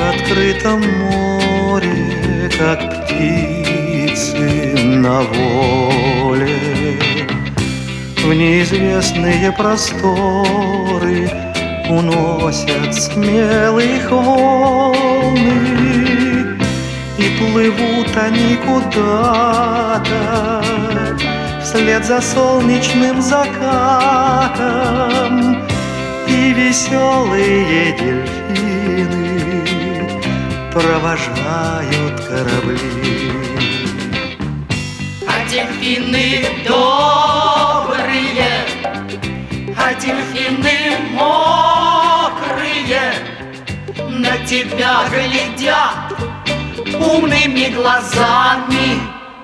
открытом море, как птицы на воле, в неизвестные просторы уносят смелых волны, и плывут они куда-то вслед за солнечным закатом, и веселые дельфины провожают корабли. А дельфины добрые, а дельфины мокрые на тебя глядят умными глазами.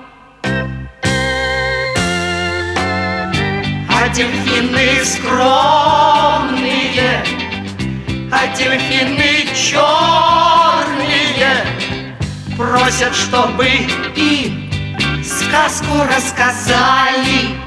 А дельфины скромные, а дельфины черные просят, чтобы им сказку рассказали.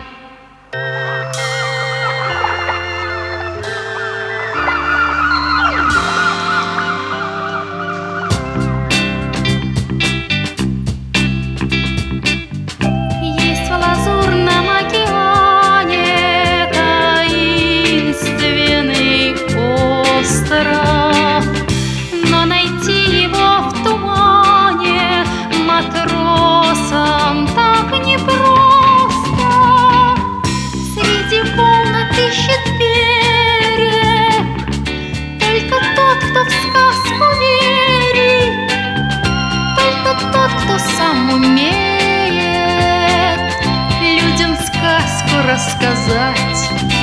Есть в лазурном океане таинственный остров, но найти его в тумане матросам так непросто. Среди волн ищет берег только тот, кто в сказку верит, только тот, кто сам умеет людям сказку рассказать.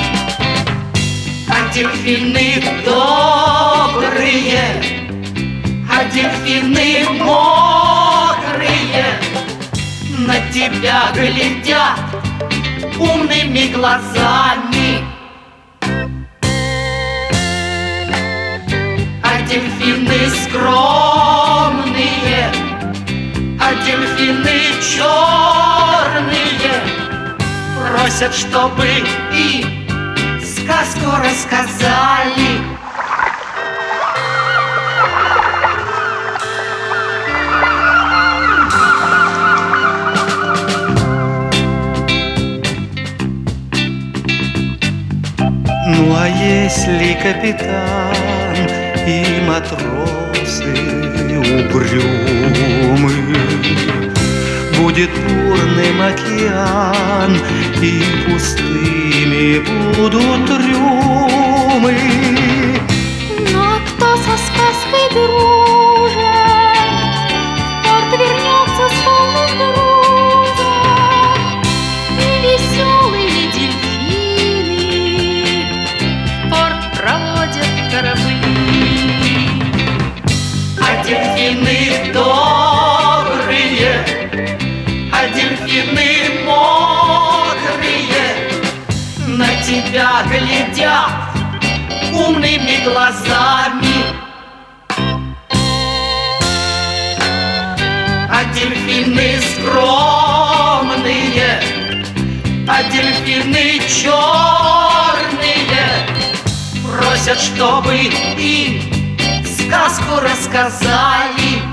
А дельфины добрые, а дельфины мокрые на тебя глядят умными глазами. А дельфины скромные, а дельфины черные просят, чтобы им сказку рассказали. Ну а если капитан и матросы угрюмы, будет бурным океан, и пустыми будут трюмы. Ну а кто со сказкой дружит, в порт вернется с полным грузом, и веселые дельфины в порт проводят корабли. А дельфины добрые, а дельфины мокрые на тебя глядят умными глазами. А дельфины скромные, а дельфины черные просят, чтобы им сказку рассказали.